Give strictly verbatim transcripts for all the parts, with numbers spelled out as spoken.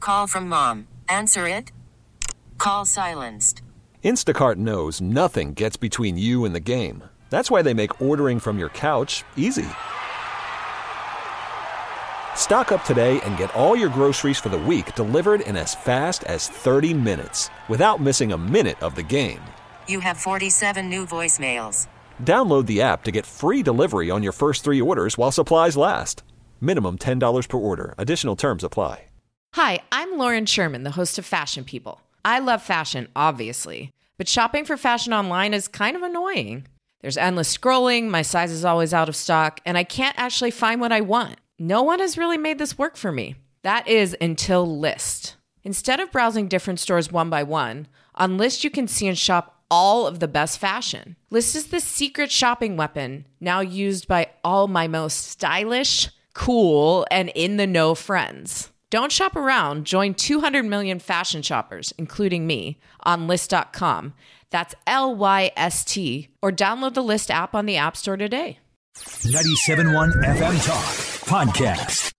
Call from mom. Answer it. Call silenced. Instacart knows nothing gets between you and the game. That's why they make ordering from your couch easy. Stock up today and get all your groceries for the week delivered in as fast as thirty minutes without missing a minute of the game. You have forty-seven new voicemails. Download the app to get free delivery on your first three orders while supplies last. Minimum ten dollars per order. Additional terms apply. Hi, I'm Lauren Sherman, the host of Fashion People. I love fashion, obviously, but shopping for fashion online is kind of annoying. There's endless scrolling, my size is always out of stock, and I can't actually find what I want. No one has really made this work for me. That is until Lyst. Instead of browsing different stores one by one, on Lyst you can see and shop all of the best fashion. Lyst is the secret shopping weapon now used by all my most stylish, cool, and in-the-know friends. Don't shop around. Join two hundred million fashion shoppers, including me, on Lyst dot com. That's L Y S T. Or download the Lyst app on the App Store today. ninety-seven point one F M Talk Podcast.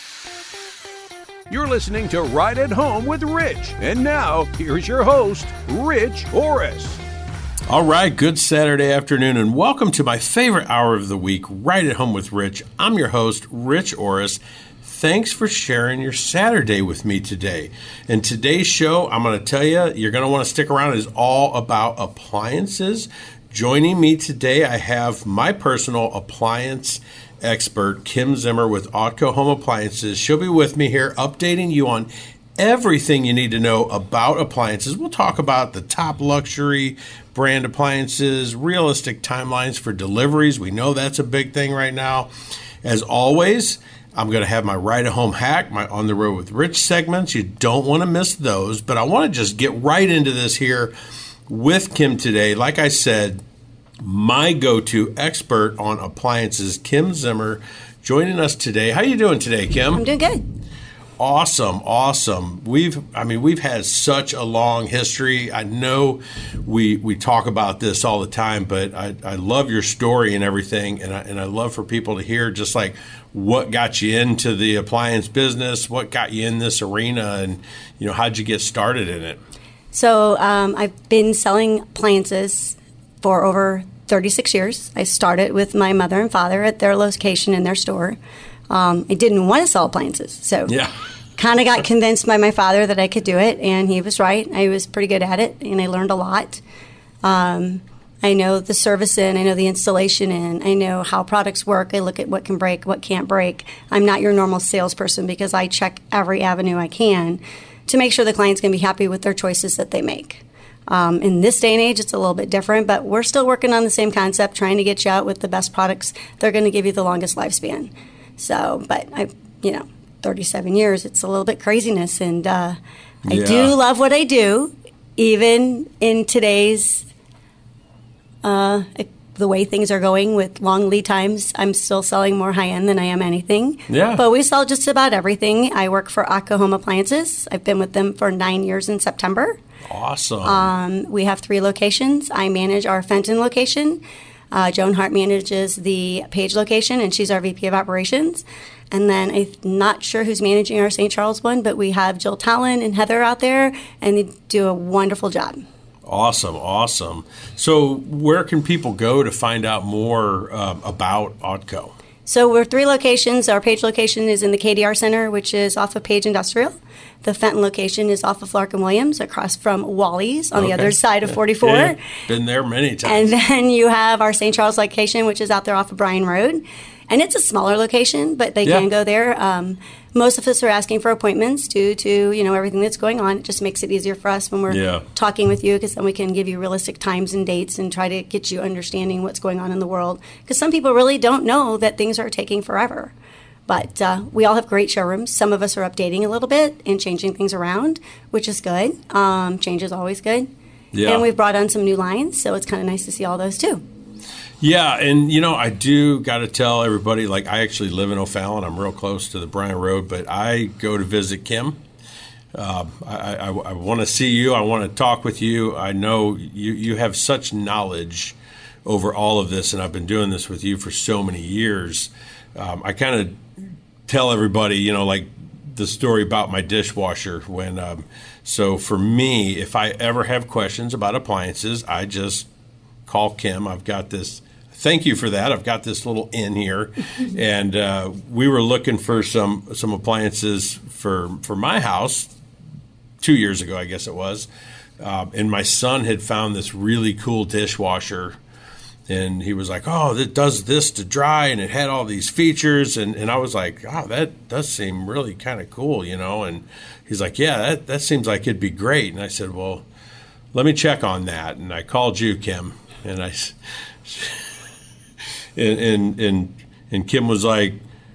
You're listening to Right at Home with Rich. And now, here's your host, Rich Orris. All right, good Saturday afternoon, and welcome to my favorite hour of the week, Right at Home with Rich. I'm your host, Rich Orris. Thanks for sharing your Saturday with me today. And today's show, I'm going to tell you, you're going to want to stick around, is all about appliances. Joining me today, I have my personal appliance expert, Kim Zimmer with Autco Home Appliances. She'll be with me here, updating you on everything you need to know about appliances. We'll talk about the top luxury brand appliances, realistic timelines for deliveries. We know that's a big thing right now. As always, I'm going to have my Right at Home hack, my On the Road with Rich segments. You don't want to miss those, but I want to just get right into this here with Kim today. Like I said, my go-to expert on appliances, Kim Zimmer, joining us today. How you doing today, Kim? I'm doing good. Awesome, awesome. We've, I mean, we've had such a long history. I know we we talk about this all the time, but I, I love your story and everything, and I, and I love for people to hear just like what got you into the appliance business, what got you in this arena, and you know, how'd you get started in it? So um, I've been selling appliances for over thirty-six years. I started with my mother and father at their location in their store. Um, I didn't want to sell appliances, so yeah. kind of got convinced by my father that I could do it, and he was right. I was pretty good at it, and I learned a lot. Um, I know the service in, I know the installation in, I know how products work. I look at what can break, what can't break. I'm not your normal salesperson because I check every avenue I can to make sure the client's going to be happy with their choices that they make. Um, in this day and age, it's a little bit different, but we're still working on the same concept, trying to get you out with the best products. They're going to give you the longest lifespan. So, but I, you know, thirty-seven years, it's a little bit craziness, and uh, I yeah. do love what I do, even in today's, uh, the way things are going with long lead times. I'm still selling more high-end than I am anything. Yeah. But we sell just about everything. I work for Autco Home Appliances. I've been with them for nine years in September. Awesome. Um, we have three locations. I manage our Fenton location. Uh, Joan Hart manages the Page location, and she's our V P of Operations. And then I'm not sure who's managing our Saint Charles one, but we have Jill Talon and Heather out there, and they do a wonderful job. Awesome, awesome. So where can people go to find out more uh, about Autco? So we're three locations. Our Page location is in the K D R Center, which is off of Page Industrial. The Fenton location is off of Larkin Williams, across from Wally's on okay. the other side of forty-four. Yeah, been there many times. And then you have our Saint Charles location, which is out there off of Bryan Road. And it's a smaller location, but they yeah. can go there. Um, most of us are asking for appointments due to, you know, everything that's going on. It just makes it easier for us when we're yeah. talking with you, because then we can give you realistic times and dates and try to get you understanding what's going on in the world. Because some people really don't know that things are taking forever. But uh, we all have great showrooms. Some of us are updating a little bit and changing things around, which is good. Um, change is always good. Yeah. And we've brought on some new lines, so it's kind of nice to see all those too. Yeah, and you know, I do got to tell everybody, like I actually live in O'Fallon. I'm real close to the Bryan Road, but I go to visit Kim. Uh, I, I, I want to see you. I want to talk with you. I know you, you have such knowledge over all of this, and I've been doing this with you for so many years. Um, I kind of tell everybody, you know, like the story about my dishwasher. When um, so for me, if I ever have questions about appliances, I just call Kim. I've got this. Thank you for that. I've got this little in here, and uh, we were looking for some some appliances for for my house two years ago, I guess it was. Um, and my son had found this really cool dishwasher, and he was like, oh, it does this to dry, and it had all these features. And, and I was like, oh, that does seem really kind of cool, you know. And he's like, yeah, that, that seems like it'd be great. And I said, well, let me check on that. And I called you, Kim, and I and and and, and Kim was like,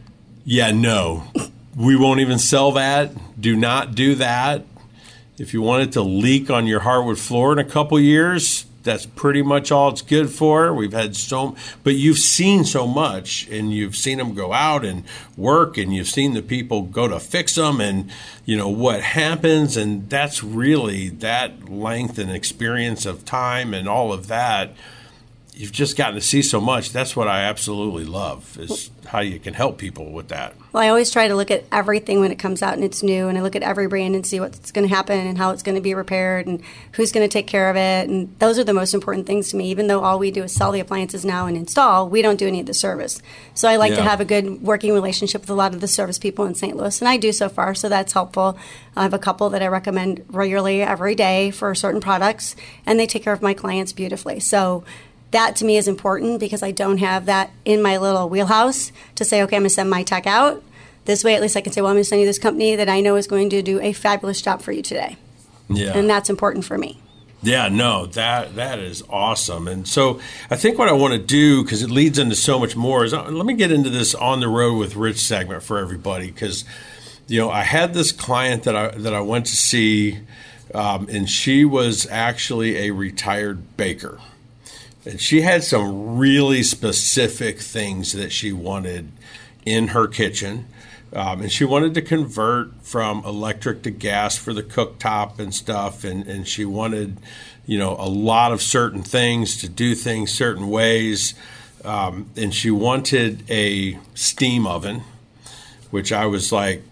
yeah, no, we won't even sell that. Do not do that. If you want it to leak on your hardwood floor in a couple years, that's pretty much all it's good for. We've had so, but you've seen so much, and you've seen them go out and work, and you've seen the people go to fix them, and you know what happens, and that's really that length and experience of time and all of that. You've just gotten to see so much. That's what I absolutely love, is how you can help people with that. Well, I always try to look at everything when it comes out and it's new, and I look at every brand and see what's going to happen and how it's going to be repaired and who's going to take care of it. And those are the most important things to me. Even though all we do is sell the appliances now and install, we don't do any of the service. So I like Yeah. to have a good working relationship with a lot of the service people in Saint Louis, and I do so far, so that's helpful. I have a couple that I recommend regularly every day for certain products, and they take care of my clients beautifully. So that to me is important, because I don't have that in my little wheelhouse to say, okay, I'm going to send my tech out. This way, at least I can say, well, I'm going to send you this company that I know is going to do a fabulous job for you today. Yeah. And that's important for me. Yeah, no, that that is awesome. And so I think what I want to do, because it leads into so much more, is uh, let me get into this On the Road with Rich segment for everybody. Because, you know, I had this client that I, that I went to see, um, and she was actually a retired baker. And she had some really specific things that she wanted in her kitchen. Um, and she wanted to convert from electric to gas for the cooktop and stuff. And, and she wanted, you know, a lot of certain things, to do things certain ways. Um, and she wanted a steam oven, which I was like,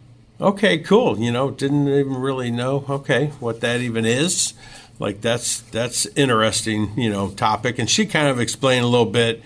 okay, cool. You know, didn't even really know, okay, what that even is. Like, that's that's interesting, you know, topic. And she kind of explained a little bit.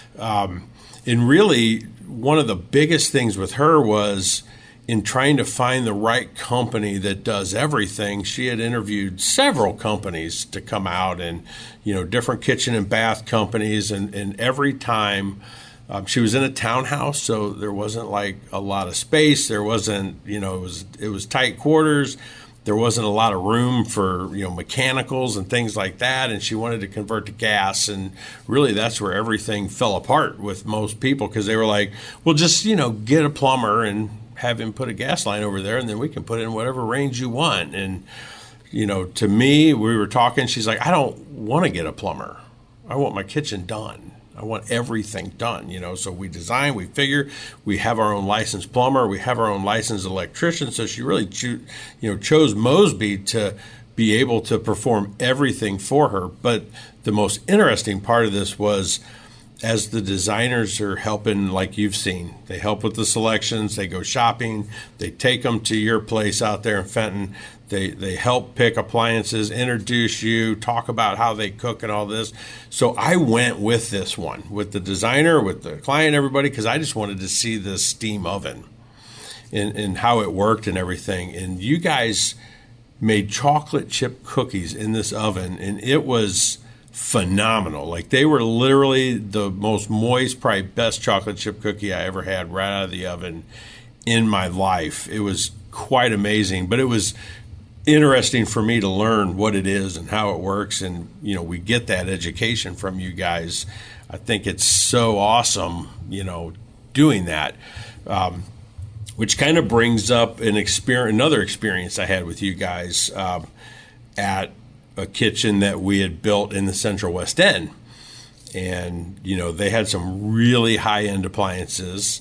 Um, and really, one of the biggest things with her was in trying to find the right company that does everything. She had interviewed several companies to come out, and, you know, different kitchen and bath companies. And, and every time um, she was in a townhouse, so there wasn't like a lot of space. There wasn't, you know, it was it was tight quarters. There wasn't a lot of room for, you know, mechanicals and things like that, and she wanted to convert to gas, and really that's where everything fell apart with most people, because they were like, well, just, you know, get a plumber and have him put a gas line over there, and then we can put it in whatever range you want. And, you know, to me, we were talking, she's like, I don't want to get a plumber. I want my kitchen done. I want everything done, you know. So we design, we figure, we have our own licensed plumber, we have our own licensed electrician. So she really, cho- you know, chose Mosby to be able to perform everything for her. But the most interesting part of this was, as the designers are helping, like you've seen, they help with the selections, they go shopping, they take them to your place out there in Fenton. They they help pick appliances, introduce you, talk about how they cook and all this. So I went with this one, with the designer, with the client, everybody, because I just wanted to see this steam oven and, and how it worked and everything. And you guys made chocolate chip cookies in this oven, and it was phenomenal. Like, they were literally the most moist, probably best chocolate chip cookie I ever had right out of the oven in my life. It was quite amazing, but it was interesting for me to learn what it is and how it works. And, you know, we get that education from you guys. I think it's so awesome, you know, doing that, um, which kind of brings up an experience, another experience I had with you guys um, at a kitchen that we had built in the Central West End. And, you know, they had some really high-end appliances,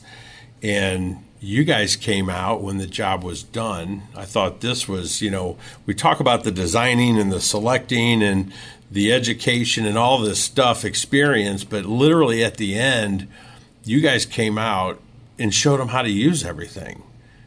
and you guys came out when the job was done. I thought this was, you know, we talk about the designing and the selecting and the education and all this stuff, experience, but literally at the end, you guys came out and showed them how to use everything.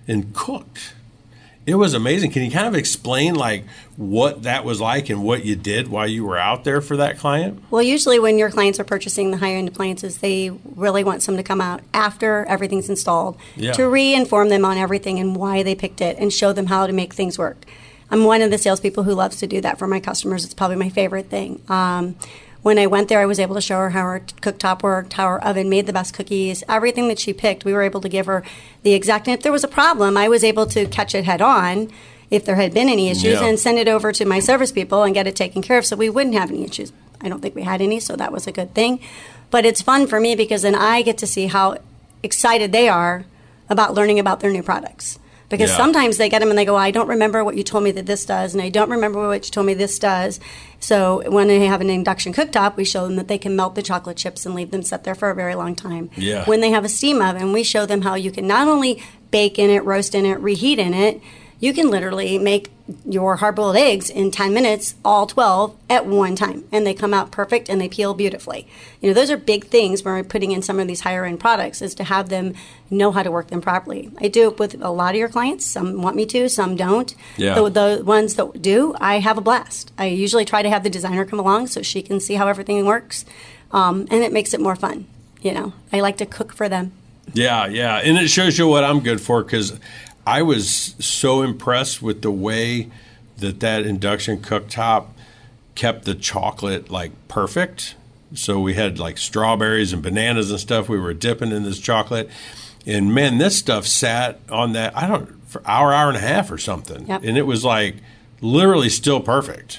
and cooked. It was amazing. Can you kind of explain like what that was like and what you did while you were out there for that client? Well, usually when your clients are purchasing the higher end appliances, they really want someone to come out after everything's installed Yeah. to re-inform them on everything and why they picked it and show them how to make things work. I'm one of the salespeople who loves to do that for my customers. It's probably my favorite thing. Um, when I went there, I was able to show her how her cooktop worked, how her oven made the best cookies, everything that she picked. We were able to give her the exact, and if there was a problem, I was able to catch it head on if there had been any issues Yeah. and send it over to my service people and get it taken care of so we wouldn't have any issues. I don't think we had any, so that was a good thing. But it's fun for me because then I get to see how excited they are about learning about their new products. Because Yeah. sometimes they get them and they go, I don't remember what you told me that this does, and I don't remember what you told me this does. So when they have an induction cooktop, we show them that they can melt the chocolate chips and leave them set there for a very long time. Yeah. When they have a steam oven, we show them how you can not only bake in it, roast in it, reheat in it, you can literally make your hard-boiled eggs in ten minutes, all twelve, at one time. And they come out perfect and they peel beautifully. You know, those are big things when we're putting in some of these higher-end products is to have them know how to work them properly. I do it with a lot of your clients. Some want me to, some don't. Yeah. The, the ones that do, I have a blast. I usually try to have the designer come along so she can see how everything works. Um, and it makes it more fun. You know, I like to cook for them. Yeah, yeah. And it shows you what I'm good for because I was so impressed with the way that that induction cooktop kept the chocolate like perfect. So we had like strawberries and bananas and stuff we were dipping in this chocolate. And man, this stuff sat on that, I don't, for hour, hour and a half or something. Yep. And it was like literally still perfect.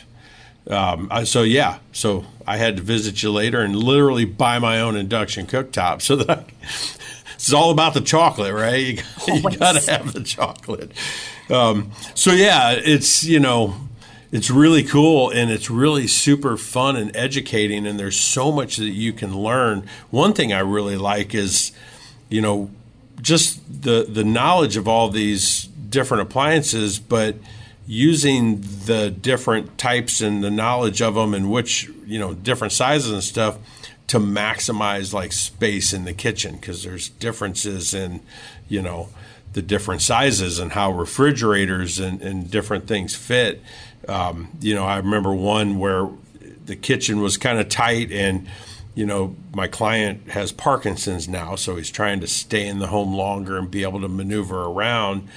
Um, I- so yeah, so I had to visit you later and literally buy my own induction cooktop so that I, it's all about the chocolate, right? You, you Always. got to have the chocolate. Um, so yeah, it's, you know, it's really cool and it's really super fun and educating and there's so much that you can learn. One thing I really like is, you know, just the the knowledge of all these different appliances, but using the different types and the knowledge of them and which, you know, different sizes and stuff to maximize like space in the kitchen because there's differences in, you know, the different sizes and how refrigerators and, and different things fit. Um, you know, I remember one where the kitchen was kind of tight and, you know, my client has Parkinson's now, so he's trying to stay in the home longer and be able to maneuver around.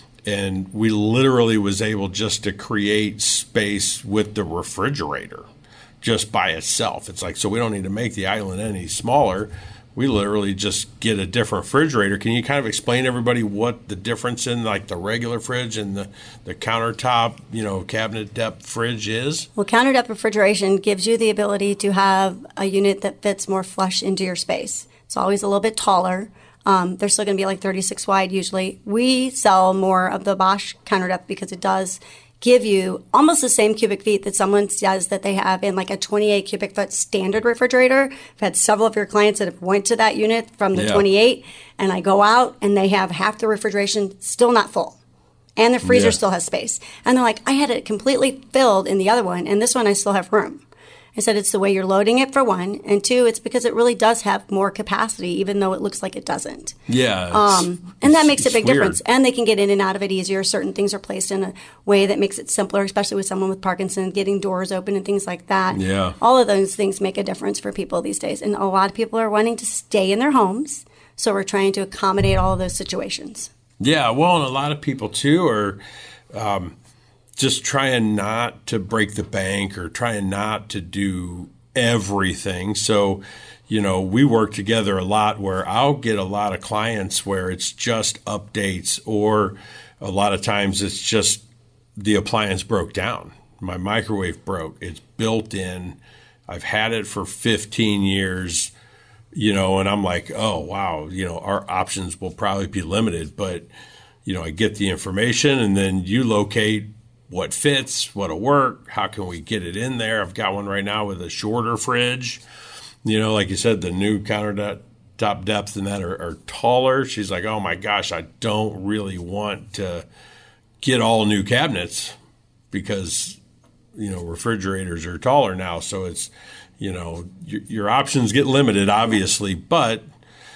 And we literally was able just to create space with the refrigerator just by itself. It's like, so we don't need to make the island any smaller. We literally just get a different refrigerator. Can you kind of explain to everybody what the difference in like the regular fridge and the, the countertop, you know, cabinet depth fridge is? Well, counter depth refrigeration gives you the ability to have a unit that fits more flush into your space. It's always a little bit taller. Um, they're still going to be like thirty-six wide usually. We sell more of the Bosch counter depth because it does give you almost the same cubic feet that someone says that they have in like a twenty-eight cubic foot standard refrigerator. I've had several of your clients that have went to that unit from the Yeah. twenty-eight, and I go out and they have half the refrigeration still not full. And the freezer Yeah. still has space. And they're like, I had it completely filled in the other one, and this one I still have room. I said it's the way you're loading it for one, and two, it's because it really does have more capacity, even though it looks like it doesn't. Yeah. Um, and that makes a it's big weird. difference. And they can get in and out of it easier. Certain things are placed in a way that makes it simpler, especially with someone with Parkinson's, getting doors open and things like that. Yeah. All of those things make a difference for people these days. And a lot of people are wanting to stay in their homes, so we're trying to accommodate all of those situations. Yeah, well, and a lot of people too are um, just trying not to break the bank or trying not to do everything. So, you know, we work together a lot where I'll get a lot of clients where it's just updates or a lot of times it's just the appliance broke down. My microwave broke. It's built in. I've had it for fifteen years. You know, and I'm like, oh, wow, you know, our options will probably be limited. But, you know, I get the information and then you locate what fits, what'll work, how can we get it in there. I've got one right now with a shorter fridge. You know, like you said, the new countertop depth and that are, are taller. She's like, oh, my gosh, I don't really want to get all new cabinets because, you know, refrigerators are taller now. So it's, you know, your, your options get limited, obviously, but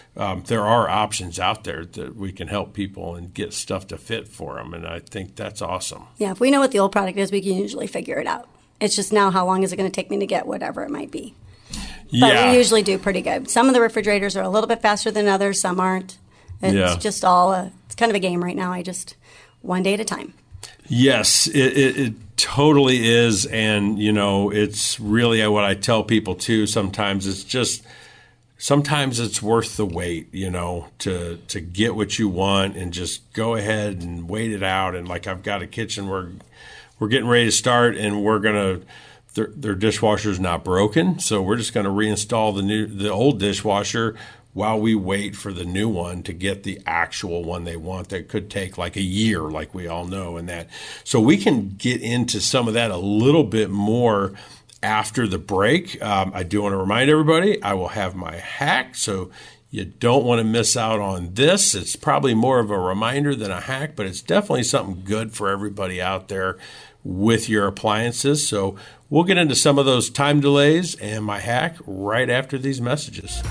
um, there are options out there that we can help people and get stuff to fit for them. And I think that's awesome. Yeah, if we know what the old product is, we can usually figure it out. It's just now how long is it going to take me to get whatever it might be. But Yeah. we usually do pretty good. Some of the refrigerators are a little bit faster than others. Some aren't. It's Yeah. just all a, it's kind of a game right now. I just, one day at a time. Yes, it, it, it totally is. And, you know, it's really what I tell people too. Sometimes it's just, sometimes it's worth the wait, you know, to, to get what you want and just go ahead and wait it out. And like, I've got a kitchen where we're getting ready to start and we're going to, their, their dishwasher is not broken. So we're just going to reinstall the new, the old dishwasher while we wait for the new one to get the actual one they want. That could take like a year, like we all know, and that. So we can get into some of that a little bit more after the break. Um, I do want to remind everybody, I will have my hack, so you don't want to miss out on this. It's probably more of a reminder than a hack, but it's definitely something good for everybody out there with your appliances. So we'll get into some of those time delays and my hack right after these messages.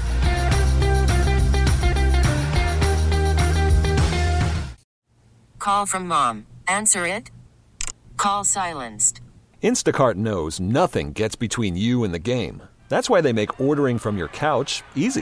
Call from mom. Answer it. Call silenced. Instacart knows nothing gets between you and the game. That's why they make ordering from your couch easy.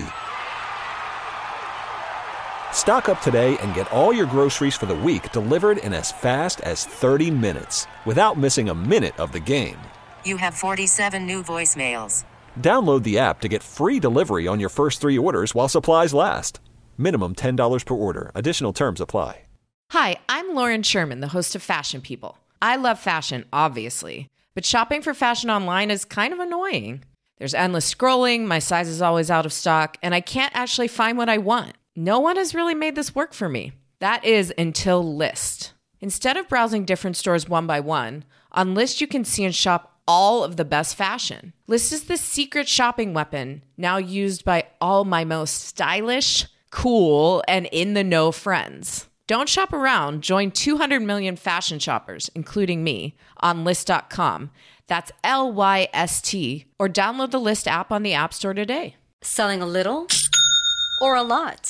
Stock up today and get all your groceries for the week delivered in as fast as thirty minutes without missing a minute of the game. You have forty-seven new voicemails. Download the app to get free delivery on your first three orders while supplies last. Minimum ten dollars per order. Additional terms apply. Hi, I'm Lauren Sherman, the host of Fashion People. I love fashion, obviously, but shopping for fashion online is kind of annoying. There's endless scrolling, my size is always out of stock, and I can't actually find what I want. No one has really made this work for me. That is until Lyst. Instead of browsing different stores one by one, on Lyst you can see and shop all of the best fashion. Lyst is the secret shopping weapon now used by all my most stylish, cool, and in-the-know friends. Don't shop around. Join two hundred million fashion shoppers, including me, on Lyst dot com. That's L Y S T. Or download the Lyst app on the App Store today. Selling a little or a lot?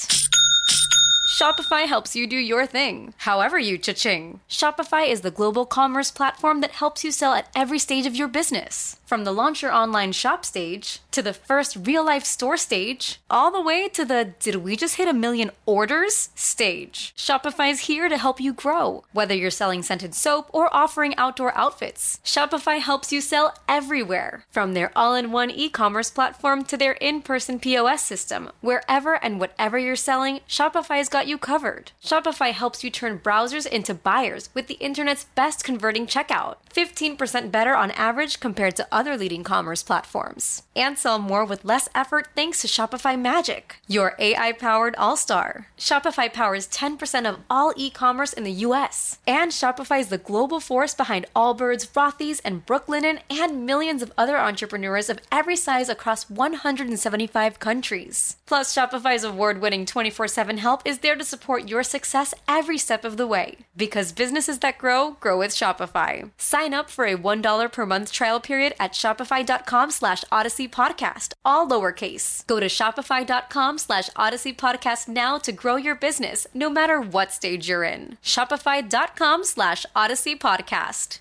Shopify helps you do your thing, however you cha-ching. Shopify is the global commerce platform that helps you sell at every stage of your business. From the launch your online shop stage, to the first real-life store stage, all the way to the did we just hit a million orders stage. Shopify is here to help you grow. Whether you're selling scented soap or offering outdoor outfits, Shopify helps you sell everywhere. From their all-in-one e-commerce platform to their in-person P O S system, wherever and whatever you're selling, Shopify's got you covered. Shopify helps you turn browsers into buyers with the internet's best converting checkout. fifteen percent better on average compared to other leading commerce platforms. And sell more with less effort thanks to Shopify Magic, your A I-powered all-star. Shopify powers ten percent of all e-commerce in the U S. And Shopify is the global force behind Allbirds, Rothy's, and Brooklinen, and millions of other entrepreneurs of every size across one hundred seventy-five countries. Plus, Shopify's award-winning twenty-four seven help is there to support your success every step of the way. Because businesses that grow, grow with Shopify. Sign up for a one dollar per month trial period at shopify.com slash Odyssey Podcast, all lowercase. Go to shopify.com slash Odyssey Podcast now to grow your business, no matter what stage you're in. Shopify.com slash Odyssey Podcast.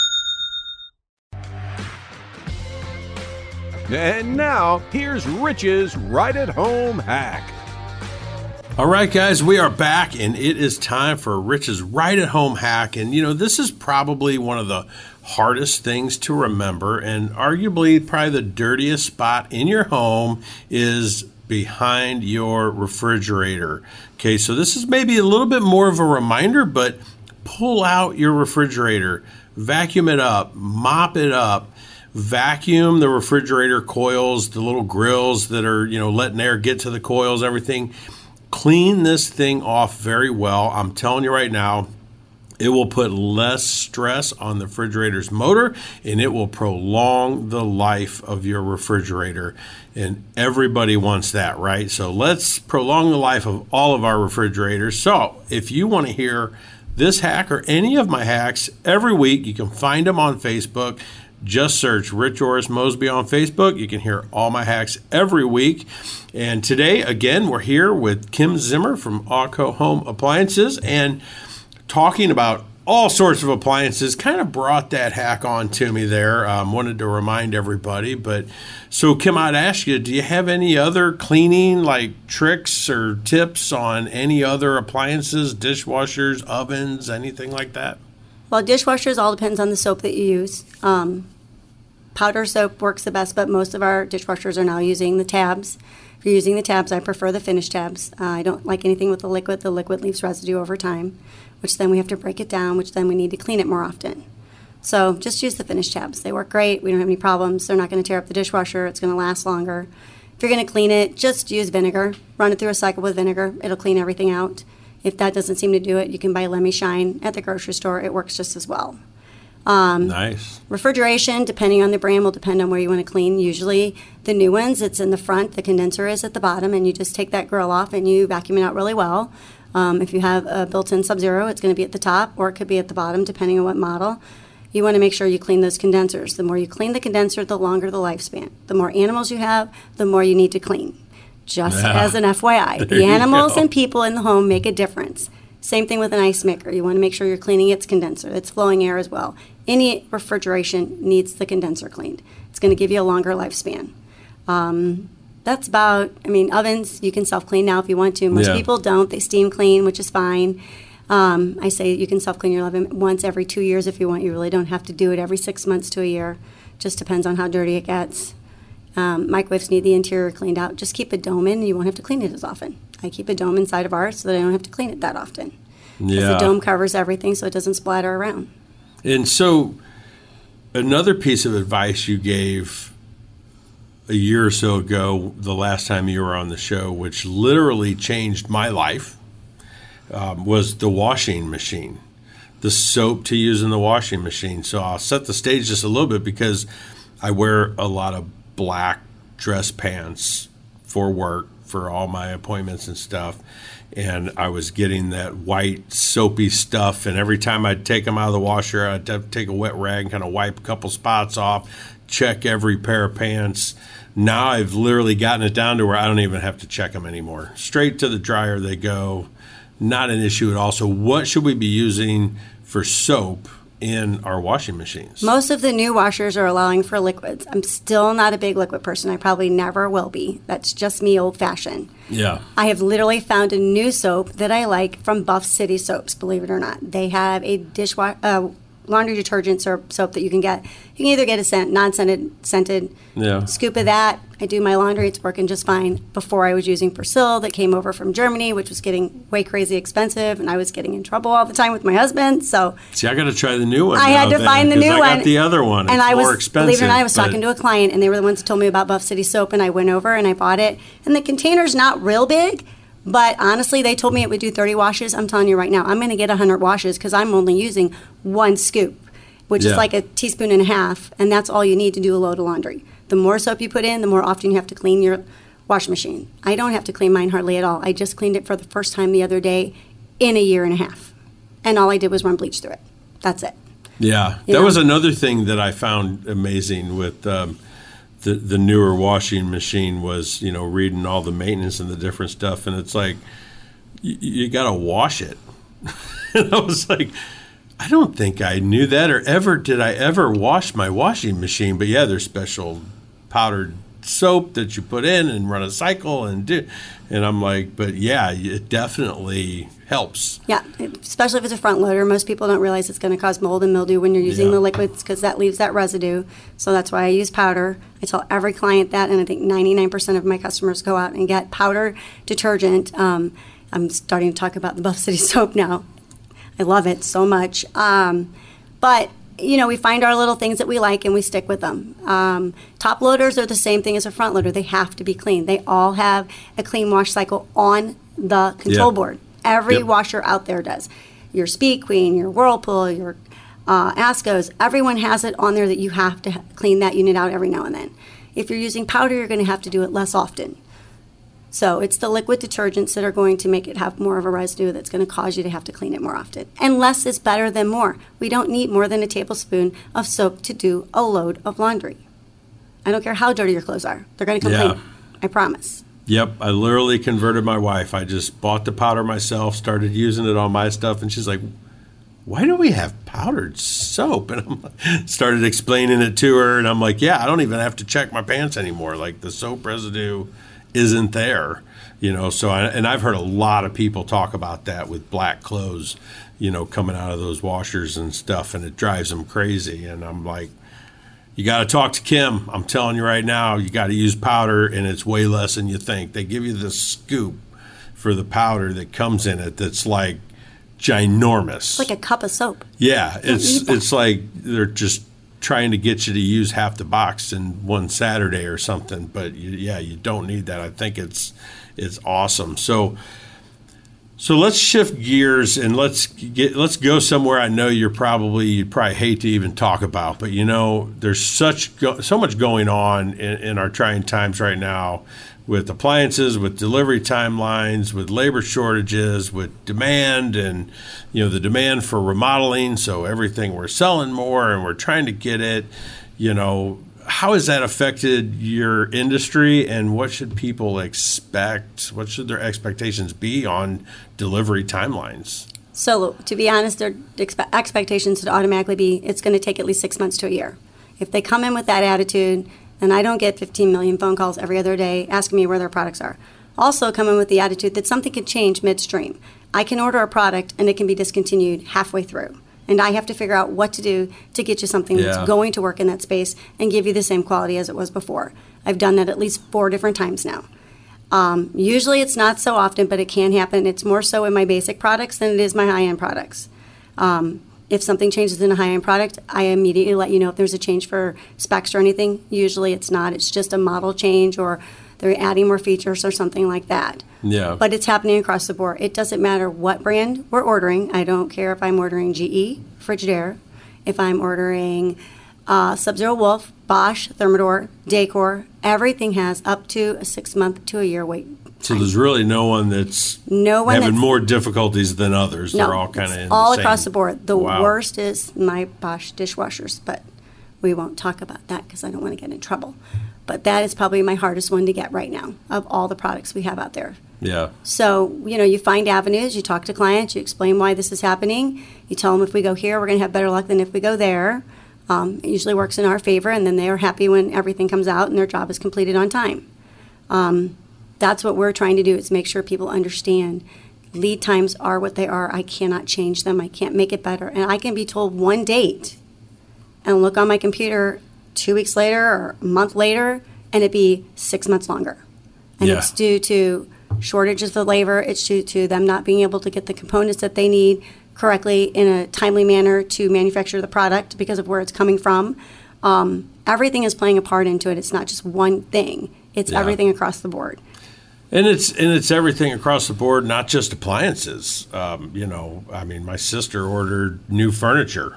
And now, here's Rich's Right at Home hack. All right, guys, we are back, and it is time for Rich's Right at Home hack. And, you know, this is probably one of the hardest things to remember, and arguably probably the dirtiest spot in your home is behind your refrigerator. Okay, so this is maybe a little bit more of a reminder, but pull out your refrigerator, vacuum it up, mop it up. Vacuum the refrigerator coils, the little grills that are, you know, letting air get to the coils, everything. Clean this thing off very well. I'm telling you right now, it will put less stress on the refrigerator's motor, and it will prolong the life of your refrigerator. And everybody wants that, right? So let's prolong the life of all of our refrigerators. So if you want to hear this hack or any of my hacks every week, you can find them on Facebook. Just search Rich Orris Mosby on Facebook. You can hear all my hacks every week. And today, again, we're here with Kim Zimmer from AWCO Home Appliances and talking about all sorts of appliances. Kind of brought that hack on to me there. Um, wanted to remind everybody. But so, Kim, I'd ask you, do you have any other cleaning like tricks or tips on any other appliances, dishwashers, ovens, anything like that? Well, dishwashers all depends on the soap that you use. Um, powder soap works the best, but most of our dishwashers are now using the tabs. If you're using the tabs, I prefer the finish tabs. Uh, I don't like anything with the liquid. The liquid leaves residue over time, which then we have to break it down, which then we need to clean it more often. So just use the finish tabs. They work great. We don't have any problems. They're not going to tear up the dishwasher. It's going to last longer. If you're going to clean it, just use vinegar. Run it through a cycle with vinegar. It'll clean everything out. If that doesn't seem to do it, you can buy Lemmy Shine at the grocery store. It works just as well. Um, nice. Refrigeration, depending on the brand, will depend on where you want to clean. Usually the new ones, it's in the front. The condenser is at the bottom, and you just take that grill off and you vacuum it out really well. Um, if you have a built-in Sub-Zero, it's going to be at the top, or it could be at the bottom, depending on what model. You want to make sure you clean those condensers. The more you clean the condenser, the longer the lifespan. The more animals you have, the more you need to clean. Just yeah. as an F Y I, There the animals go. and people in the home make a difference. Same thing with an ice maker. You want to make sure you're cleaning its condenser, its flowing air as well. Any refrigeration needs the condenser cleaned. It's going to give you a longer lifespan. Um, that's about, I mean, ovens, you can self-clean now if you want to. Most Yeah. people don't. They steam clean, which is fine. Um, I say you can self-clean your oven once every two years if you want. You really don't have to do it every six months to a year. Just depends on how dirty it gets. Um, microwaves need the interior cleaned out. Just keep a dome in, and you won't have to clean it as often. I keep a dome inside of ours so that I don't have to clean it that often. Because Yeah. the dome covers everything so it doesn't splatter around. And so another piece of advice you gave a year or so ago, the last time you were on the show, which literally changed my life, um, was the washing machine, the soap to use in the washing machine. So I'll set the stage just a little bit because I wear a lot of black dress pants for work, for all my appointments and stuff. And I was getting that white soapy stuff, and every time I'd take them out of the washer, I'd have to take a wet rag and kind of wipe a couple spots off, check every pair of pants. Now I've literally gotten it down to where I don't even have to check them anymore. Straight to the dryer they go. Not an issue at all. So what should we be using for soap in our washing machines? Most of the new washers are allowing for liquids. I'm still not a big liquid person. I probably never will be. That's just me, old-fashioned. Yeah. I have literally found a new soap that I like from Buff City Soaps, believe it or not. They have a dishwasher, uh, laundry detergent soap that you can get. You can either get a scent, non-scented, scented Yeah. scoop of that. I do my laundry. It's working just fine. Before I was using Persil that came over from Germany, which was getting way crazy expensive, and I was getting in trouble all the time with my husband. So See, I got to try the new one. I now had to then, find the 'cause new I one. got the other one. It's and I was, more expensive. believe it or not, I was but- talking to a client, and they were the ones that told me about Buff City Soap, and I went over and I bought it. And the container's not real big, but honestly, they told me it would do thirty washes. I'm telling you right now, I'm going to get one hundred washes because I'm only using one scoop, which Yeah. is like a teaspoon and a half, and that's all you need to do a load of laundry. The more soap you put in, the more often you have to clean your washing machine. I don't have to clean mine hardly at all. I just cleaned it for the first time the other day in a year and a half, and all I did was run bleach through it. That's it. Yeah, You that know? was another thing that I found amazing with um, the the newer washing machine was, you know, reading all the maintenance and the different stuff, and it's like you, you got to wash it. And I was like, I don't think I knew that, or ever did I ever wash my washing machine. But yeah, there's special powdered soap that you put in and run a cycle and do. And I'm like, but yeah, it definitely helps. Yeah, especially if it's a front loader. Most people don't realize it's going to cause mold and mildew when you're using Yeah. the liquids because that leaves that residue. So that's why I use powder. I tell every client that, and I think ninety-nine percent of my customers go out and get powder detergent. Um, I'm starting to talk about the Buff City soap now. I love it so much. Um, but, you know, we find our little things that we like and we stick with them. Um, top loaders are the same thing as a front loader. They have to be clean. They all have a clean wash cycle on the control Yeah. board. Every Yep. washer out there does. Your Speed Queen, your Whirlpool, your uh, Ascos, everyone has it on there that you have to ha- clean that unit out every now and then. If you're using powder, you're going to have to do it less often. So it's the liquid detergents that are going to make it have more of a residue that's going to cause you to have to clean it more often. And less is better than more. We don't need more than a tablespoon of soap to do a load of laundry. I don't care how dirty your clothes are. They're going to come Yeah. clean. I promise. Yep, I literally converted my wife. I just bought the powder myself, started using it on my stuff, and she's like, why do we have powdered soap? And I am started explaining it to her, and I'm like, yeah, I don't even have to check my pants anymore. Like, the soap residue isn't there, you know. So, I, and I've heard a lot of people talk about that with black clothes, you know, coming out of those washers and stuff, and it drives them crazy. And I'm like, you got to talk to Kim. I'm telling you right now, you got to use powder, and it's way less than you think. They give you this scoop for the powder that comes in it that's like ginormous. It's like a cup of soap. Yeah, You don't it's need that. it's like they're just trying to get you to use half the box in one Saturday or something. But you, yeah, you don't need that. I think it's it's awesome. So so let's shift gears and let's get let's go somewhere I know you're probably you'd probably hate to even talk about. But you know, there's such go, so much going on in, in our trying times right now, with appliances, with delivery timelines, with labor shortages, with demand, and you know the demand for remodeling. So everything we're selling more, and we're trying to get it. You know, how has that affected your industry, and what should people expect? What should their expectations be on delivery timelines? So to be honest, their expe- expectations would automatically be it's going to take at least six months to a year. If they come in with that attitude, and I don't get fifteen million phone calls every other day asking me where their products are. Also come in with the attitude that something can change midstream. I can order a product and it can be discontinued halfway through. And I have to figure out what to do to get you something Yeah. that's going to work in that space and give you the same quality as it was before. I've done that at least four different times now. Um, usually it's not so often, but it can happen. It's more so in my basic products than it is my high-end products. Um, If something changes in a high-end product, I immediately let you know if there's a change for specs or anything. Usually it's not. It's just a model change, or they're adding more features or something like that. Yeah. But it's happening across the board. It doesn't matter what brand we're ordering. I don't care if I'm ordering G E, Frigidaire, if I'm ordering uh, Sub-Zero Wolf, Bosch, Thermador, Dacor. Everything has up to a six-month to a year wait. So there's really no one that's No one having that's- more difficulties than others. They're all kind of it's in all the across same- the board. The Wow. worst is my Bosch dishwashers, but we won't talk about that because I don't want to get in trouble. But that is probably my hardest one to get right now of all the products we have out there. Yeah. So, you know, you find avenues, you talk to clients, you explain why this is happening. You tell them if we go here, we're going to have better luck than if we go there. Um, it usually works in our favor, and then they are happy when everything comes out and their job is completed on time. Um, that's what we're trying to do, is make sure people understand lead times are what they are. I cannot change them. I can't make it better. And I can be told one date and look on my computer two weeks later or a month later, and it be six months longer. And Yeah. it's due to shortages of labor. It's due to them not being able to get the components that they need correctly in a timely manner to manufacture the product because of where it's coming from. Um, everything is playing a part into it. It's not just one thing. It's Yeah. everything across the board. And it's and it's everything across the board, not just appliances. Um, you know, I mean, my sister ordered new furniture,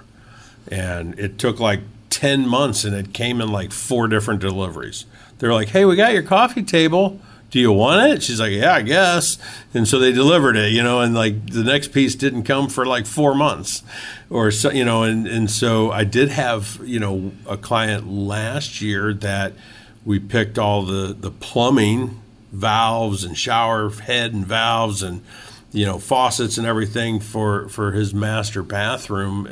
and it took like ten months, and it came in like four different deliveries. They're like, "Hey, we got your coffee table. Do you want it?" She's like, "Yeah, I guess." And so they delivered it, you know, and like the next piece didn't come for like four months, or so, you know, and and so I did have, you know, a client last year that we picked all the the plumbing, valves and shower head and valves and, you know, faucets and everything for, for his master bathroom.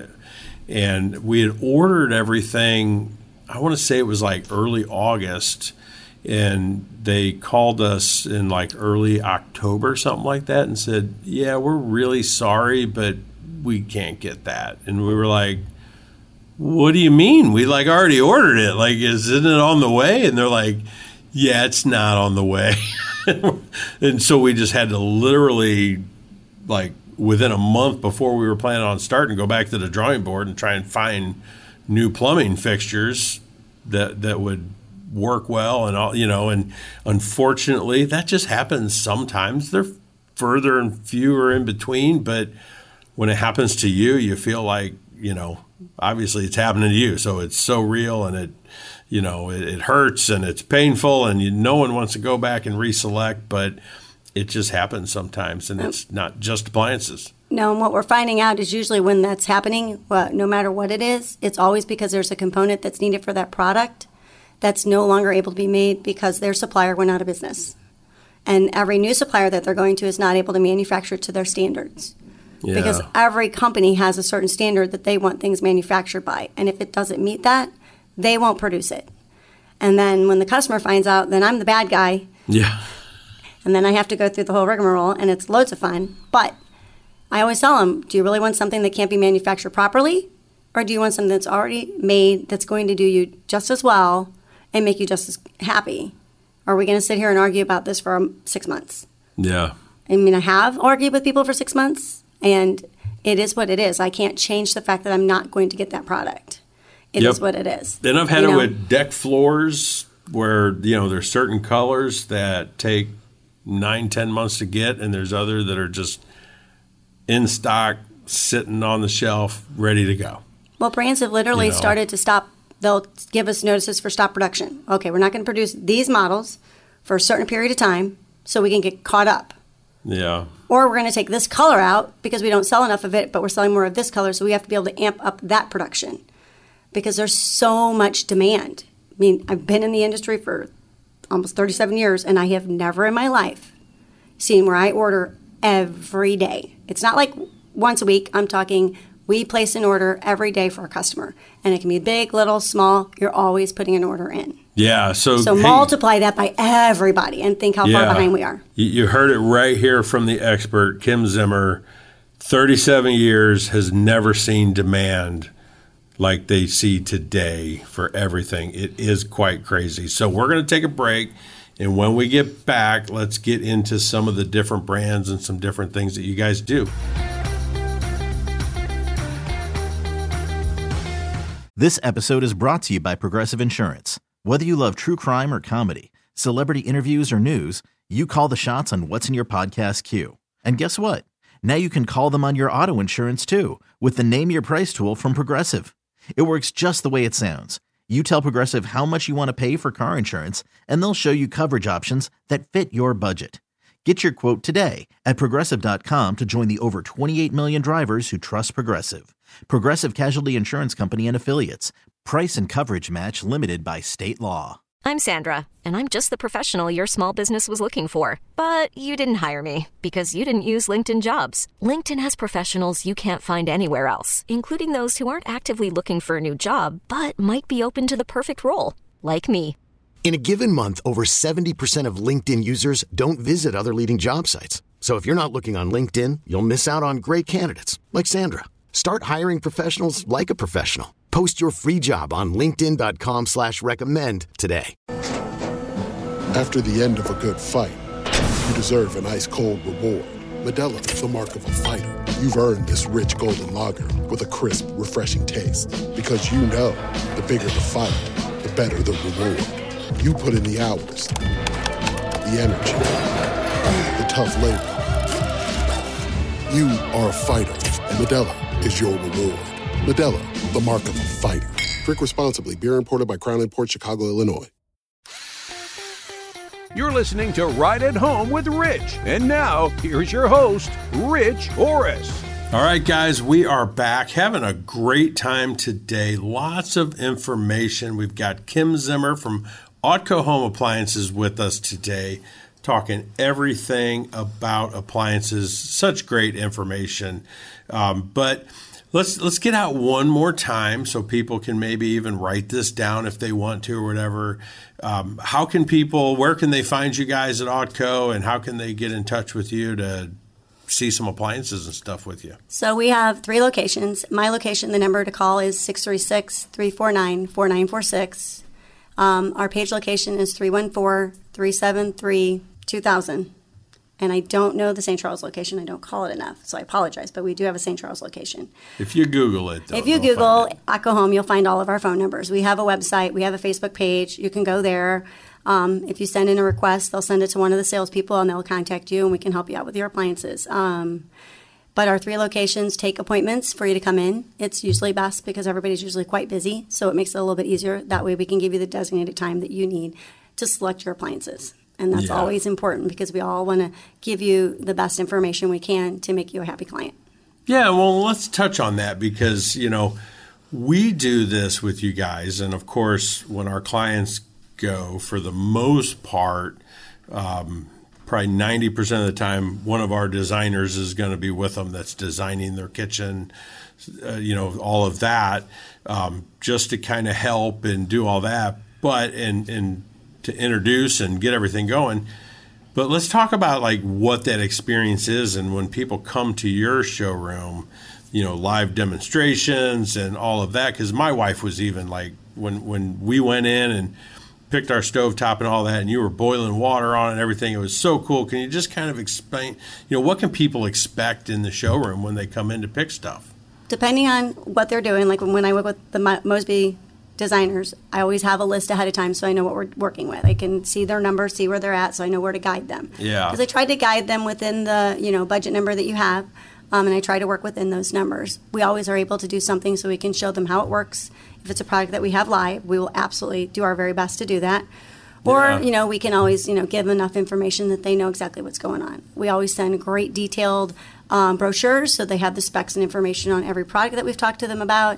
And we had ordered everything, I want to say it was like early August, and they called us in like early October, something like that, and said, yeah, we're really sorry, but we can't get that. And we were like, what do you mean? We like already ordered it. Like, isn't it on the way? And they're like, yeah, it's not on the way. And so we just had to literally, like, within a month before we were planning on starting, go back to the drawing board and try and find new plumbing fixtures that that would work well and all, you know. And unfortunately, that just happens sometimes. They're further and fewer in between, but when it happens to you, you feel like you know, obviously it's happening to you. So it's so real, and it, you know, it, it hurts and it's painful, and you, no one wants to go back and reselect, but it just happens sometimes, and it's not just appliances. No, and what we're finding out is usually when that's happening, well, no matter what it is, it's always because there's a component that's needed for that product that's no longer able to be made because their supplier went out of business. And every new supplier that they're going to is not able to manufacture to their standards. Yeah. Because every company has a certain standard that they want things manufactured by. And if it doesn't meet that, they won't produce it. And then when the customer finds out, then I'm the bad guy. Yeah. And then I have to go through the whole rigmarole, and it's loads of fun. But I always tell them, do you really want something that can't be manufactured properly? Or do you want something that's already made that's going to do you just as well and make you just as happy? Or are we going to sit here and argue about this for um, six months? Yeah. I mean, I have argued with people for six months. And it is what it is. I can't change the fact that I'm not going to get that product. It yep. is what it is. Then I've had you it know? with deck floors where, you know, there's certain colors that take nine, ten months to get, and there's other that are just in stock, sitting on the shelf, ready to go. Well, brands have literally you know? started to stop. They'll give us notices for stop production. Okay, we're not going to produce these models for a certain period of time so we can get caught up. Yeah. Or we're going to take this color out because we don't sell enough of it, but we're selling more of this color, so we have to be able to amp up that production because there's so much demand. I mean, I've been in the industry for almost thirty-seven years, and I have never in my life seen where I order every day. It's not like once a week. I'm talking we place an order every day for a customer, and it can be big, little, small. You're always putting an order in. Yeah, so so hey, multiply that by everybody and think how yeah, far behind we are. You heard it right here from the expert, Kim Zimmer. thirty-seven years, has never seen demand like they see today for everything. It is quite crazy. So we're going to take a break, and when we get back, let's get into some of the different brands and some different things that you guys do. This episode is brought to you by Progressive Insurance. Whether you love true crime or comedy, celebrity interviews or news, you call the shots on what's in your podcast queue. And guess what? Now you can call them on your auto insurance too with the Name Your Price tool from Progressive. It works just the way it sounds. You tell Progressive how much you want to pay for car insurance, and they'll show you coverage options that fit your budget. Get your quote today at Progressive dot com to join the over twenty-eight million drivers who trust Progressive. Progressive Casualty Insurance Company and Affiliates. Price and coverage match limited by state law. I'm Sandra, and I'm just the professional your small business was looking for. But you didn't hire me because you didn't use LinkedIn Jobs. LinkedIn has professionals you can't find anywhere else, including those who aren't actively looking for a new job, but might be open to the perfect role, like me. In a given month, over seventy percent of LinkedIn users don't visit other leading job sites. So if you're not looking on LinkedIn, you'll miss out on great candidates like Sandra. Start hiring professionals like a professional. Post your free job on linkedin dot com slash recommend today. After the end of a good fight, you deserve an ice-cold reward. Modelo is the mark of a fighter. You've earned this rich golden lager with a crisp, refreshing taste. Because you know, the bigger the fight, the better the reward. You put in the hours, the energy, the tough labor. You are a fighter, and Modelo is your reward. Modelo, the mark of a fighter. Drink responsibly. Beer imported by Crown Imports, Chicago, Illinois. You're listening to Right at Home with Rich. And now, here's your host, Rich Orris. All right, guys, we are back having a great time today. Lots of information. We've got Kim Zimmer from Autco Home Appliances with us today, talking everything about appliances. Such great information. Um, but let's let's get out one more time so people can maybe even write this down if they want to or whatever. Um, how can people, where can they find you guys at Autco, and how can they get in touch with you to see some appliances and stuff with you? So we have three locations. My location, the number to call is six three six, three four nine, four nine four six. Um, our page location is three one four, three seven three, two thousand. And I don't know the Saint Charles location. I don't call it enough, so I apologize. But we do have a Saint Charles location. If you Google it, though. If you Google Autco Home, you'll find all of our phone numbers. We have a website. We have a Facebook page. You can go there. Um, if you send in a request, they'll send it to one of the salespeople, and they'll contact you, and we can help you out with your appliances. Um, But our three locations take appointments for you to come in. It's usually best because everybody's usually quite busy, so it makes it a little bit easier. That way we can give you the designated time that you need to select your appliances. And that's Yeah. always important because we all want to give you the best information we can to make you a happy client. Yeah, well, let's touch on that because, you know, we do this with you guys. And, of course, when our clients go, for the most part, um, probably ninety percent of the time, one of our designers is going to be with them that's designing their kitchen, uh, you know, all of that, um, just to kind of help and do all that. But, and, and to introduce and get everything going. But let's talk about like what that experience is, and when people come to your showroom, you know, live demonstrations and all of that. Because my wife was even like, when when we went in and picked our stovetop and all that, and you were boiling water on it and everything, it was so cool. Can you just kind of explain, you know, what can people expect in the showroom when they come in to pick stuff? Depending on what they're doing, like when I work with the Mo- Mosby designers, I always have a list ahead of time so I know what we're working with. I can see their numbers, see where they're at, so I know where to guide them. Yeah. Because I try to guide them within the, you know, budget number that you have, um, and I try to work within those numbers. We always are able to do something so we can show them how it works. If it's a product that we have live, we will absolutely do our very best to do that. Or, Yeah. you know, we can always, you know, give enough information that they know exactly what's going on. We always send great detailed um, brochures so they have the specs and information on every product that we've talked to them about.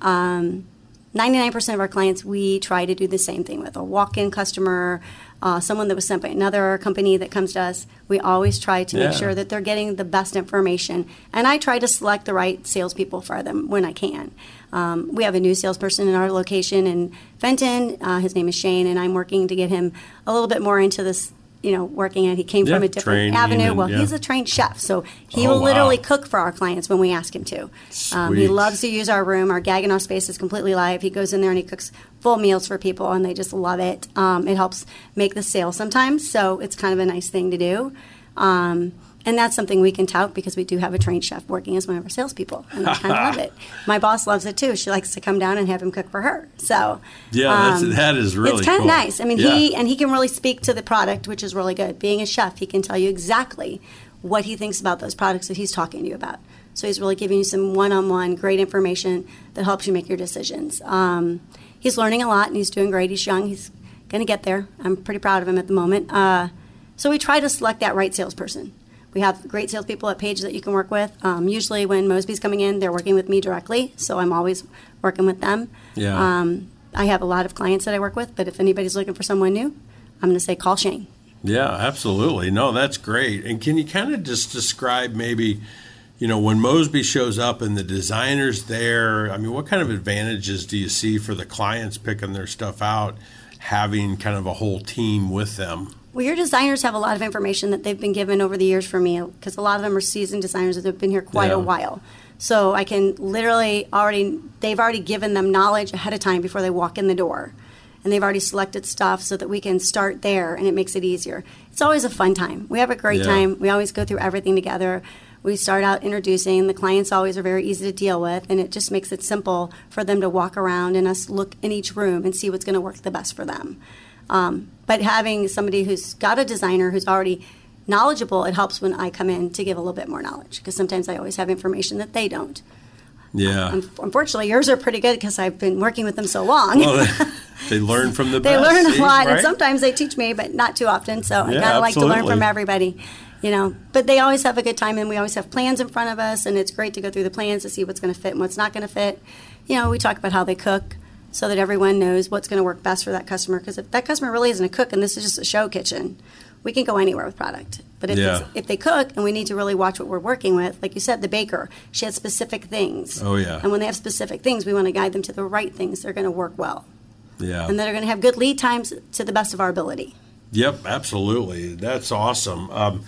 Um, ninety-nine percent of our clients, we try to do the same thing with a walk-in customer, uh, someone that was sent by another company that comes to us. We always try to Yeah. make sure that they're getting the best information. And I try to select the right salespeople for them when I can. Um, we have a new salesperson in our location in Fenton. Uh, his name is Shane, and I'm working to get him a little bit more into this, you know, working at. He came Yeah, from a different training avenue. and- Well, yeah. he's a trained chef, so he Oh, will literally wow. cook for our clients when we ask him to. Um, he Sweet. loves to use our room. Our Gaggenau space is completely live. He goes in there and he cooks full meals for people, and they just love it. Um, it helps make the sale sometimes, so it's kind of a nice thing to do. Um, and that's something we can tout because we do have a trained chef working as one of our salespeople, and I kind of love it. My boss loves it too. She likes to come down and have him cook for her. So Yeah, that's, um, that is really it's kind cool. of nice. I mean, Yeah. he and he can really speak to the product, which is really good. Being a chef, he can tell you exactly what he thinks about those products that he's talking to you about. So he's really giving you some one-on-one great information that helps you make your decisions. Um, he's learning a lot, and he's doing great. He's young. He's going to get there. I'm pretty proud of him at the moment. Uh, so we try to select that right salesperson. We have great salespeople at Page that you can work with. Um, usually when Mosby's coming in, they're working with me directly, so I'm always working with them. Yeah. Um, I have a lot of clients that I work with, but if anybody's looking for someone new, I'm going to say call Shane. Yeah, absolutely. No, that's great. And can you kind of just describe maybe, you know, when Mosby shows up and the designer's there, I mean, what kind of advantages do you see for the clients picking their stuff out, having kind of a whole team with them? Well, your designers have a lot of information that they've been given over the years from me because a lot of them are seasoned designers that have been here quite Yeah. a while. So I can literally already, they've already given them knowledge ahead of time before they walk in the door. And they've already selected stuff so that we can start there, and it makes it easier. It's always a fun time. We have a great Yeah. time. We always go through everything together. We start out introducing. The clients always are very easy to deal with, and it just makes it simple for them to walk around and us look in each room and see what's going to work the best for them. Um, but having somebody who's got a designer who's already knowledgeable, it helps when I come in to give a little bit more knowledge because sometimes I always have information that they don't. Yeah. Um, unfortunately, yours are pretty good because I've been working with them so long. Well, they, they learn from the they best. learn a see, lot, right? and sometimes they teach me, but not too often. So I Yeah, kind of like to learn absolutely. from everybody, you know. But they always have a good time, and we always have plans in front of us, and it's great to go through the plans to see what's going to fit and what's not going to fit. You know, we talk about how they cook so that everyone knows what's going to work best for that customer. Because if that customer really isn't a cook and this is just a show kitchen, we can go anywhere with product. But if, Yeah. it's, if they cook and we need to really watch what we're working with, like you said, the baker, she has specific things. Oh, yeah. And when they have specific things, we want to guide them to the right things that are going to work well. Yeah. And that are going to have good lead times to the best of our ability. Yep, absolutely. That's awesome. Um,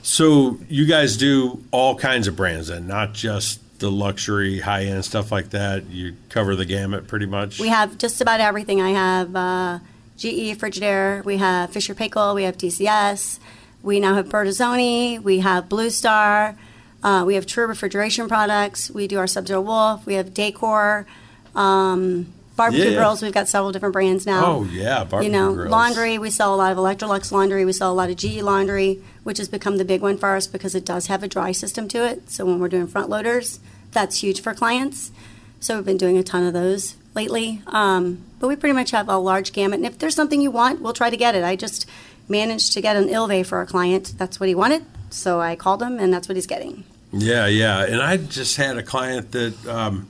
so you guys do all kinds of brands and not just the luxury, high-end stuff like that. You cover the gamut pretty much. We have just about everything. I have uh, G E Frigidaire. We have Fisher Paykel. We have T C S. We now have Bertazzoni. We have Blue Star. Uh, we have True Refrigeration products. We do our Sub-Zero Wolf. We have Decor. Um, Barbecue Yeah. grills, we've got several different brands now. Oh, yeah, barbecue You know, grills. laundry, we sell a lot of Electrolux laundry. We sell a lot of G E laundry, which has become the big one for us because it does have a dry system to it. So when we're doing front loaders, that's huge for clients. So we've been doing a ton of those lately. Um, but we pretty much have a large gamut. And if there's something you want, we'll try to get it. I just managed to get an Ilve for a client. That's what he wanted. So I called him, and that's what he's getting. Yeah, yeah. And I just had a client that um,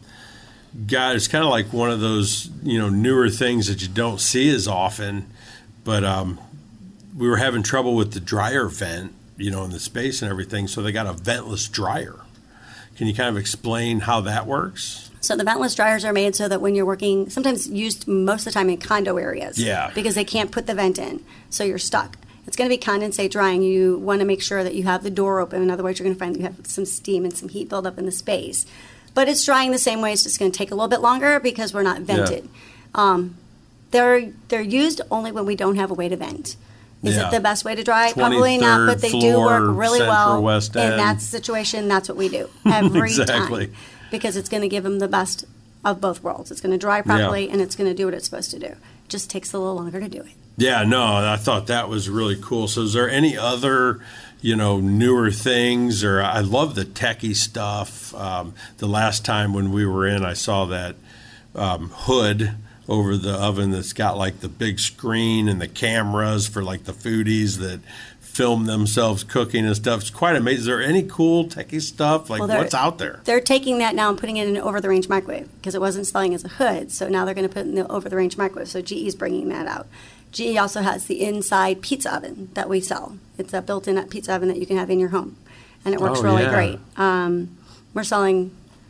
got, it's kind of like one of those, you know, newer things that you don't see as often. But um, we were having trouble with the dryer vent, you know, in the space and everything. So they got a ventless dryer. Can you kind of explain how that works? So the ventless dryers are made so that when you're working, sometimes used most of the time in condo areas. Yeah. Because they can't put the vent in, so you're stuck. It's going to be condensate drying. You want to make sure that you have the door open. In other words, you're going to find that you have some steam and some heat build up in the space. But it's drying the same way. It's just going to take a little bit longer because we're not vented. Yeah. Um, they're they're used only when we don't have a way to vent. Is yeah. it the best way to dry? Probably not, but they do work really well. West End. In that situation, that's what we do every exactly. time. Because it's going to give them the best of both worlds. It's going to dry properly, yeah. and it's going to do what it's supposed to do. It just takes a little longer to do it. Yeah, no, I thought that was really cool. So is there any other, you know, newer things? Or I love the techie stuff. Um, the last time when we were in, I saw that um, hood over the oven that's got like the big screen and the cameras for like the foodies that film themselves cooking and stuff. It's quite amazing. Is there any cool techie stuff? Like well, what's out there? They're taking that now and putting it in an over-the-range microwave because it wasn't selling as a hood. So now they're going to put it in the over-the-range microwave. So G E's bringing that out. G E also has the inside pizza oven that we sell. It's a built-in pizza oven that you can have in your home, and it works oh, really yeah. great. Um, we're selling,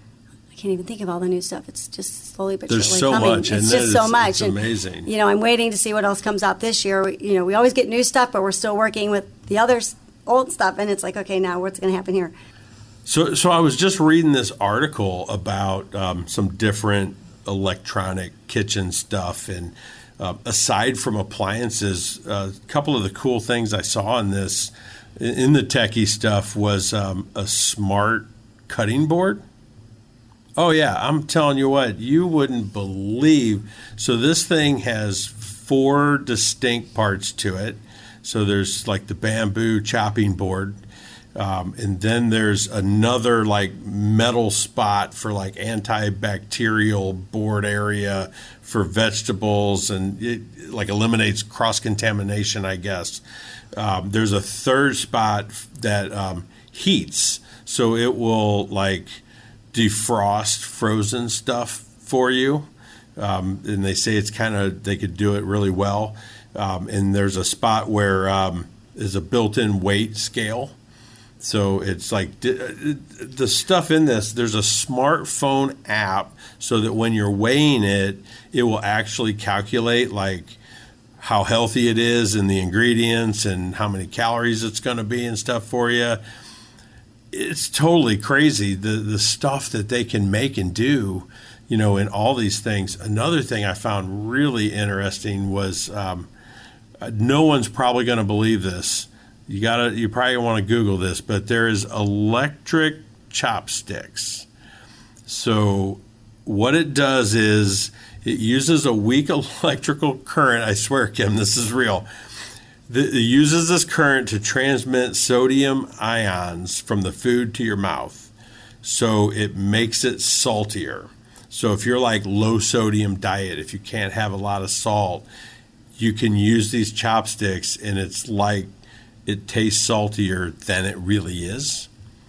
I can't even think of all the new stuff. It's just slowly but There's surely so coming. much, it's and just it's, so much. It's and, amazing. You know, I'm waiting to see what else comes out this year. We, you know, we always get new stuff, but we're still working with the other old stuff, and it's like, okay, now what's going to happen here? So, so I was just reading this article about um, some different electronic kitchen stuff, and uh, aside from appliances, uh, a couple of the cool things I saw in this, in the techie stuff, was um, a smart cutting board. Oh yeah, I'm telling you what, you wouldn't believe. So this thing has four distinct parts to it. So there's like the bamboo chopping board. Um, and then there's another like metal spot for like antibacterial board area for vegetables, and it like eliminates cross-contamination, I guess. Um, there's a third spot that um, heats, so it will like defrost frozen stuff for you. Um, and they say it's kind of, they could do it really well. Um, and there's a spot where um, is a built-in weight scale. So it's like the stuff in this, there's a smartphone app so that when you're weighing it, it will actually calculate like how healthy it is and the ingredients and how many calories it's going to be and stuff for you. It's totally crazy, the the stuff that they can make and do, you know, in all these things. Another thing I found really interesting was um, no one's probably going to believe this. You gotta, you probably want to Google this, but there is electric chopsticks. So what it does is it uses a weak electrical current. I swear, Kim, this is real. It uses this current to transmit sodium ions from the food to your mouth. So it makes it saltier. So if you're like low sodium diet, if you can't have a lot of salt, you can use these chopsticks and it's like it tastes saltier than it really is.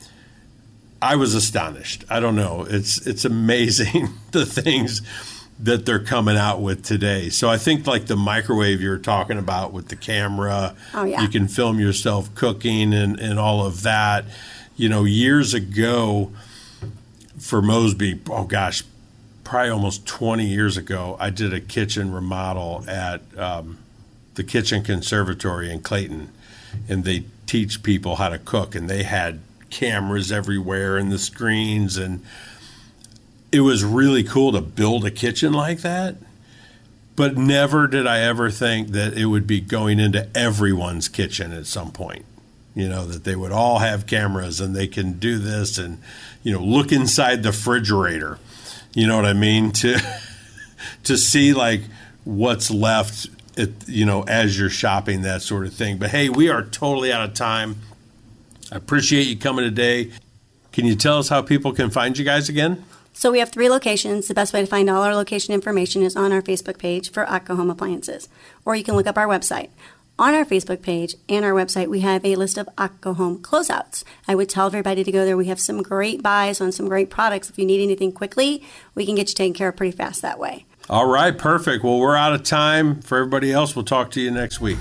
I was astonished. I don't know. It's it's amazing the things that they're coming out with today. So I think like the microwave you were talking about with the camera, oh, yeah. you can film yourself cooking and, and all of that. You know, years ago for Mosby, oh gosh, probably almost twenty years ago, I did a kitchen remodel at um, the Kitchen Conservatory in Clayton. And they teach people how to cook, and they had cameras everywhere and the screens, and it was really cool to build a kitchen like that. But never did I ever think that it would be going into everyone's kitchen at some point. You know, that they would all have cameras and they can do this and, you know, look inside the refrigerator. You know what I mean? To to see like what's left, at, you know, as you're shopping, that sort of thing. But hey, we are totally out of time. I appreciate you coming today. Can you tell us how people can find you guys again? So we have three locations. The best way to find all our location information is on our Facebook page for ATCO Home Appliances, or you can look up our website. On our Facebook page and our website, we have a list of ATCO Home closeouts. I would tell everybody to go there. We have some great buys on some great products. If you need anything quickly, we can get you taken care of pretty fast that way. All right, perfect. Well, we're out of time. For everybody else, we'll talk to you next week.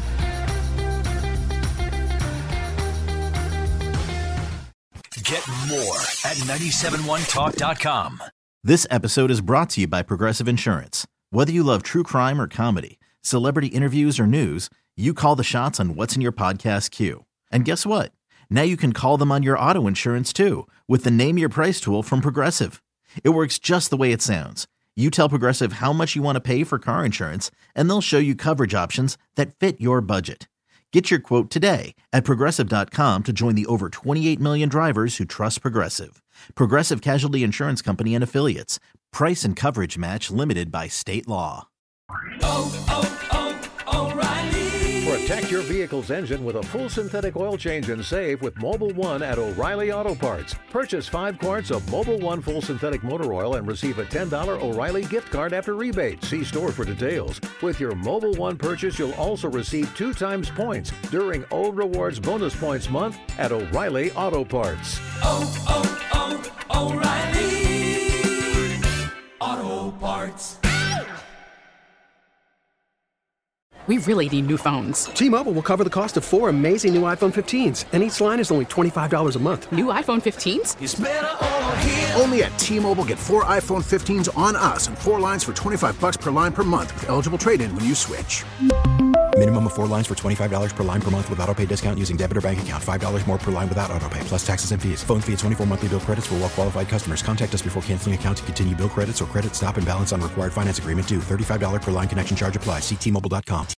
Get more at nine seven one talk dot com. This episode is brought to you by Progressive Insurance. Whether you love true crime or comedy, celebrity interviews or news, you call the shots on what's in your podcast queue. And guess what? Now you can call them on your auto insurance too with the Name Your Price tool from Progressive. It works just the way it sounds. You tell Progressive how much you want to pay for car insurance, and they'll show you coverage options that fit your budget. Get your quote today at Progressive dot com to join the over twenty-eight million drivers who trust Progressive. Progressive Casualty Insurance Company and Affiliates. Price and coverage match limited by state law. Oh, oh, oh, O'Reilly. Protect your vehicle's engine with a full synthetic oil change and save with Mobil one at O'Reilly Auto Parts. Purchase five quarts of Mobil one full synthetic motor oil and receive a ten dollars O'Reilly gift card after rebate. See store for details. With your Mobil one purchase, you'll also receive two times points during O Rewards Bonus Points Month at O'Reilly Auto Parts. Oh, oh, oh, O'Reilly Auto Parts. We really need new phones. T-Mobile will cover the cost of four amazing new iPhone fifteens, and each line is only twenty-five dollars a month. New iPhone fifteens? It's better over here. Only at T-Mobile, get four iPhone fifteens on us and four lines for twenty-five dollars per line per month with eligible trade-in when you switch. Minimum of four lines for twenty-five dollars per line per month with autopay discount using debit or bank account. five dollars more per line without autopay, plus taxes and fees. Phone fee at twenty-four monthly bill credits for well-qualified customers. Contact us before canceling account to continue bill credits or credit stop and balance on required finance agreement due. thirty-five dollars per line connection charge applies. See T Mobile dot com.